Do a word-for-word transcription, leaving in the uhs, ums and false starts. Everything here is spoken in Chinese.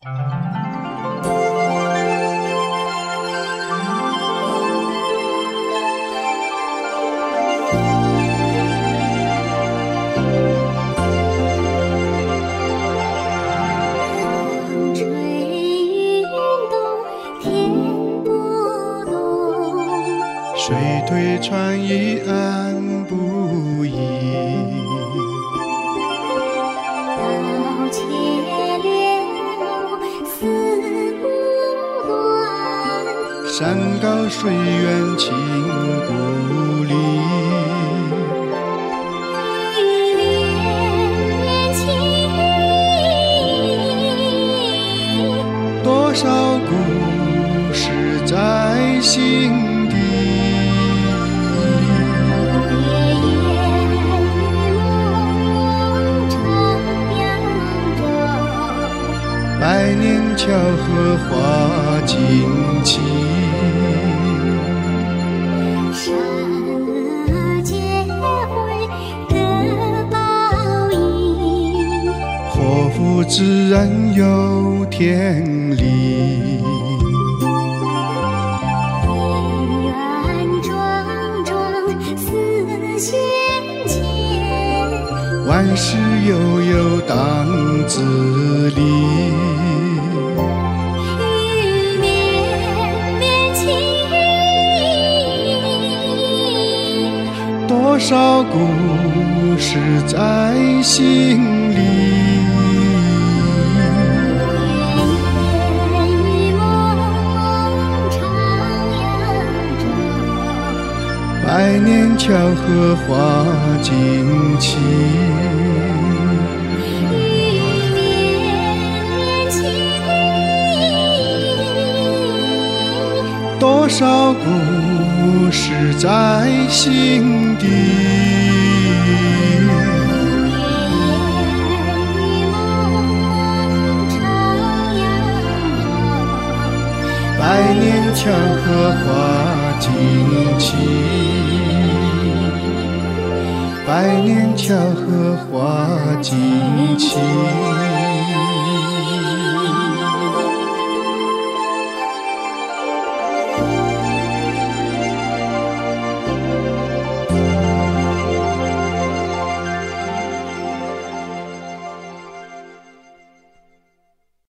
水退船移岸不移， 刀切柳丝不断， 山高水远情不离。 欲连情意， 多少故事在心底。百年巧合花惊奇， 善恶皆会得报应， 祸福自然有天理。 姻缘桩桩似线牵， 万事悠悠当自理。 欲绵绵情意， 多少故事在心里。 烟雨蒙蒙徜徉着， 百年巧合花惊奇。多少故事在心底，百年巧合花惊奇，百年巧合花惊奇。